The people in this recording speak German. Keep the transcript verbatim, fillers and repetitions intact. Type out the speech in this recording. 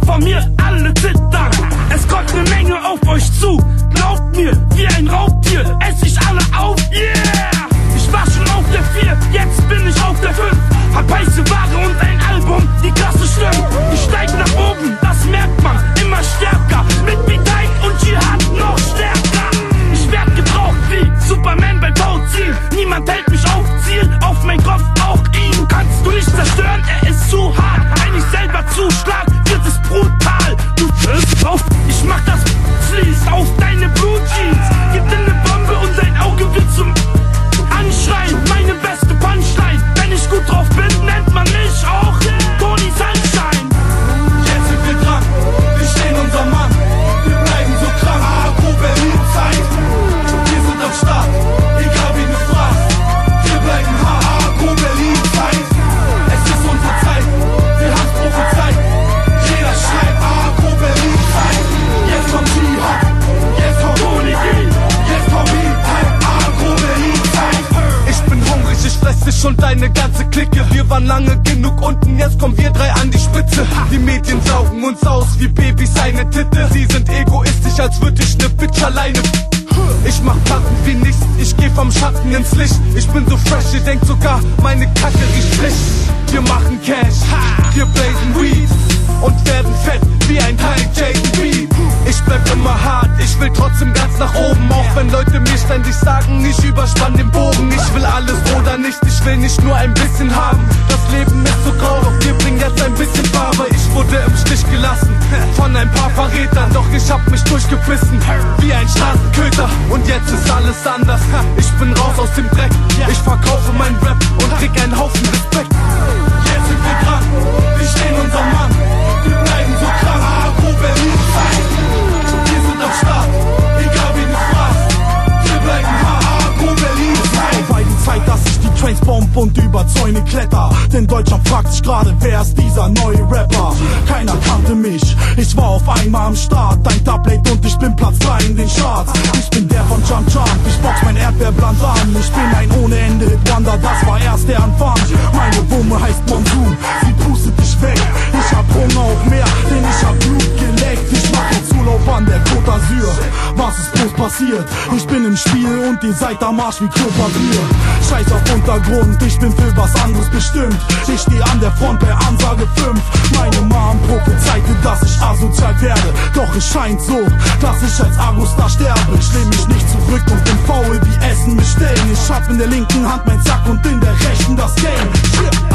vor mir alle zittern. Es kommt ne Menge auf euch zu, glaubt mir, wie ein Raubtier ess ich alle auf, yeah! Ich war schon auf der vier, jetzt bin ich auf der fünf. Hab heiße Ware und ein Album, die Klasse stimmt. Ich steig nach oben, das merkt man, immer stärker. Mit Beteig und Jihad noch stärker. Ich werd gebraucht wie Superman bei Tauziehen. Niemand hält mich auf Ziel, auf mein Kopf auch ihn. Kannst du nicht zerstören, er ist zu hart. Wenn ich selber zuschlag, wird es brutal. Du wirst drauf, ich mach das fließt auf deine Blue Jeans. Gib dir ne Bombe und dein Auge wird zum Anschreien. Meine beste Punchline, wenn ich gut drauf bin, nennt man mich auch Tony Sunshine. Jetzt sind wir dran, wir stehen unser Mann. Wir bleiben so krank, Agro Berlin Zeit. Wir sind am Start, egal wie du fragst. Wir bleiben Agro Berlin Zeit. Es ist unsere Zeit, wir haben's prophezeit. Jeder schreit Agro Berlin Zeit. Jetzt kommt Jihad, jetzt kommt Tony D, jetzt kommt Beat, Agro Berlin Zeit. Ich bin hungrig, ich fress dich und deine ganze Clique. Wir waren lange genug unten, jetzt kommen wir drei an die Spitze. Die Medien saugen uns aus wie Babys eine Titte. Sie sind egoistisch, als würd ich ne Bitch alleine. Ich mach Platten wie nichts, ich geh vom Schatten ins Licht. Ich bin so fresh, ihr denkt sogar, meine Kacke riecht frisch. Wir machen Cash, wir blazen Weed und werden fett wie ein High Jaden Beat. Ich bleib immer hart, ich will trotzdem ganz nach oben. Auch wenn Leute mir ständig sagen, ich überspann den Bogen. Ich will alles oder nicht, ich will nicht nur ein bisschen haben. Das Leben ist so grau, doch wir bringen jetzt ein bisschen Farbe. Ich wurde im Stich gelassen von ein paar Verrätern, doch ich hab mich durchgebissen wie ein Straßenköter. Und jetzt ist alles anders, ich bin raus aus dem Dreck. Ich verkaufe mein Rap und krieg einen Haufen Respekt. Jetzt sind wir dran, wir stehen unser Mann. Wir bleiben so krank, Agro Berlin Zeit. Wir sind am Start, egal wie du fragst. Wir bleiben Agro Berlin Zeit. Bei die Zeit, dass ich die Trains bomb und über Zäune kletter. Denn Deutschland fragt sich gerade, wer ist dieser neue Rapper? Keiner kannte mich, ich war auf einmal am Start. Ein Tablet und ich bin Platz drei in den Charts. Ich bin der von Jump Jump, ich box mein Erdbeerbland an. Ich bin ein ohne Ende Hit-Wonder, das war erst der Anfang. Meine Wumme heißt Monsoon, sie pustet dich weg. Ich hab Hunger auf mehr, denn ich hab Blut geleckt. Ich mach jetzt Urlaub an der Côte d'Azur. Was ist bloß passiert? Ich bin im Spiel und ihr seid am Arsch wie Klopapier. Scheiß auf Untergrund, ich bin für was anderes bestimmt. Ich steh an der Front bei Ansage fünf. Meine Mom prophezeite, dass ich asozial werde. Doch es scheint so, dass ich als Agostar sterbe. Ich lehn mich nicht zurück und bin faul wie Essen bestellen. Ich hab in der linken Hand mein Sack und in der rechten das Game. Shit.